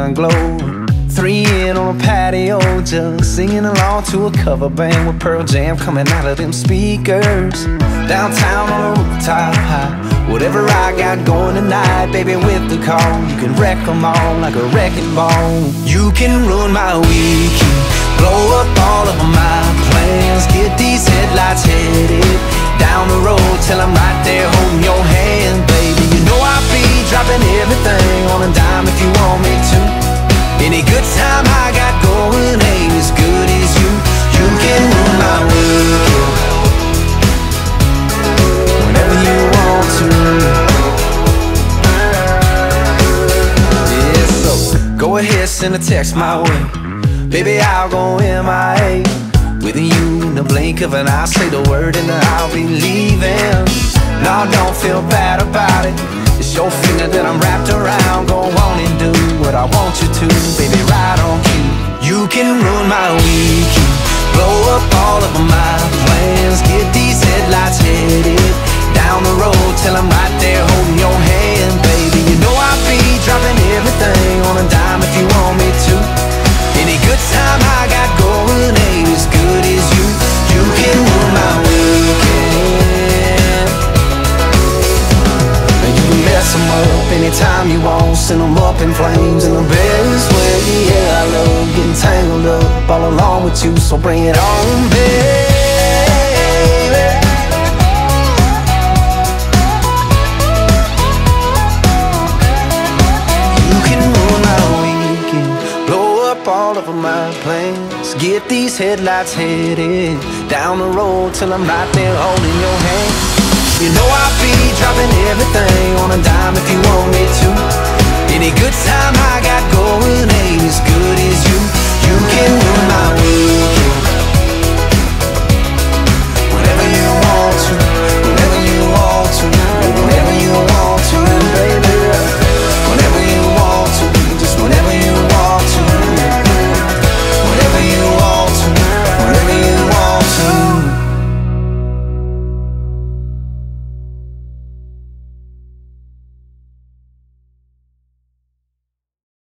glow. 3 in on a patio, just singing along to a cover band with Pearl Jam coming out of them speakers. Downtown on a rooftop high, whatever I got going tonight, baby, with the call, you can wreck them all like a wrecking ball. You can ruin my weekend, blow up all of my plans, get these headlights headed down the road till I'm right there holding your hand, baby. You know I'll be dropping everything on a dime if you want me to. Any good time I got going ain't as good as you. You can ruin my weekend whenever you want to. Yeah, so go ahead, send a text my way. Baby, I'll go MIA. With you in the blink of an eye, say the word and I'll be leaving. No, don't feel bad about it. It's your finger that I'm wrapped around. Go on and do what I want you to, baby, right on cue. You can ruin my weekend, blow up all of my plans, get these headlights headed down the road till I'm right there holding your hand, baby. You know I'll be dropping everything on a dime if you want me to. Any good time I got going ain't as good as you. You can ruin my weekend. You can mess them up anytime you want, send them up in flames in the best way. Yeah, I love getting tangled up all along with you, so bring it on, baby. All over my plans, get these headlights headed down the road till I'm right there holding your hand. You know I'll be dropping everything on a dime if you want me to.